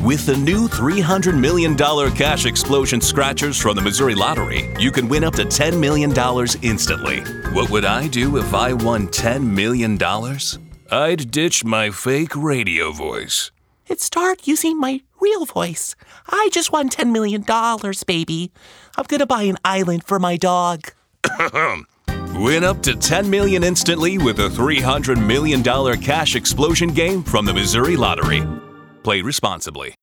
With the new $300 million cash explosion scratchers from the Missouri Lottery, you can win up to $10 million instantly. What would I do if I won $10 million? I'd ditch my fake radio voice. And start using my real voice. I just won $10 million, baby. I'm gonna buy an island for my dog. Win up to $10 million instantly with a $300 million cash explosion game from the Missouri Lottery. Play responsibly.